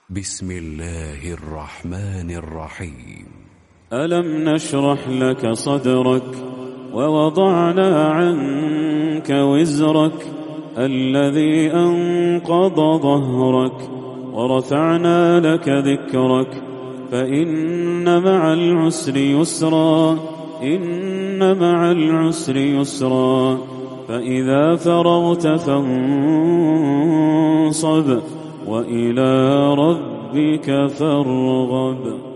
بسم الله الرحمن الرحيم. ألم نشرح لك صدرك ووضعنا عنك وزرك الذي أنقض ظهرك ورفعنا لك ذكرك فإن مع العسر يسرا إن مع العسر يسرا فإذا فرغت فانصب وإلى ربك فارغب.